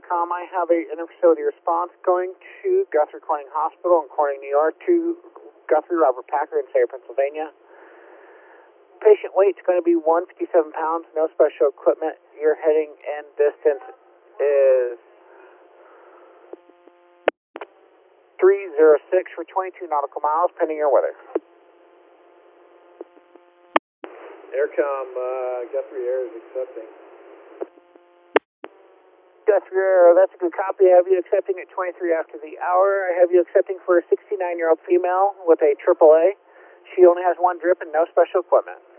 Aircom, I have an interfacility response going to Guthrie Corning Hospital in Corning, New York, to Guthrie Robert Packard in Sayre, Pennsylvania. Patient weight's going to be 157 pounds, no special equipment. Your heading and distance is 306 for 22 nautical miles, pending your weather. Aircom, Guthrie Air is accepting. Guthrie Air, that's a good copy. I have you accepting at 23 after the hour. I have you accepting for a 69-year-old female with a AAA. She only has one drip and no special equipment.